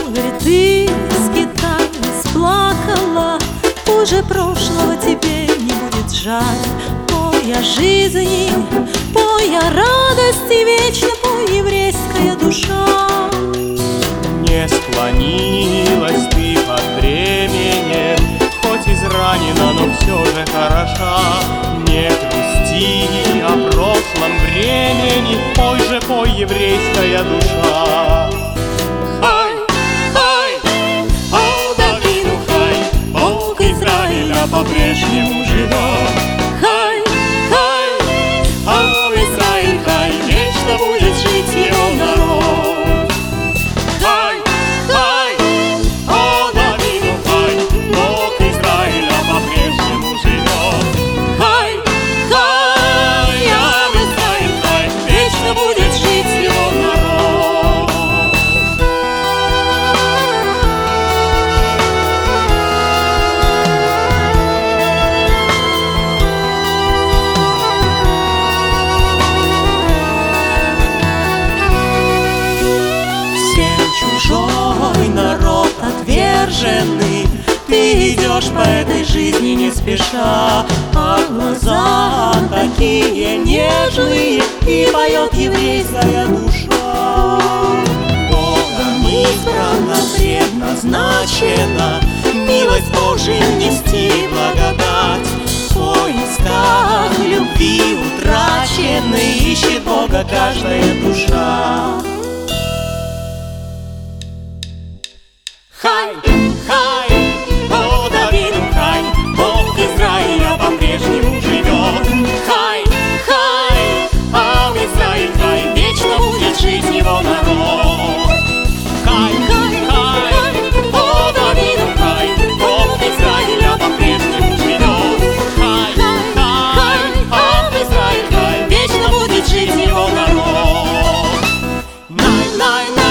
говорит, ты скиталась, плакала, уже прошлого тебе не будет жаль. Пой о жизни, пой о радости, вечно пой, еврейская душа. Не склонилась ты под бременем, хоть изранена, но все же хороша. Не грусти о прошлом времени, пой же, пой, еврейская душа. Хай, хай, о Давину хай, Бог Израиля по-прежнему живет. Хай, хай, о Израиль хай, вечно будет жить его народ. Хай, хай, о Давину хай, Бог Израиля по-прежнему живет. Хай, хай, о Израиль хай, вечно будет жить его народ. Чужой народ отверженный, ты идешь по этой жизни не спеша, а глаза такие нежные, и поет еврейская душа. Богом избрана, предназначена, милость Божию нести благодать. В поисках любви утраченной ищет Бога каждая душа. Хай, хай, о Давину хай, Бог Израиля по-прежнему живет. Хай, хай, о Израиль хай, вечно будет жить его народ. Хай, хай, хай, о Давину хай, Бог Израиля по-прежнему живет. Хай, хай, о Израиль хай, вечно будет жить его народ. Най, най, най.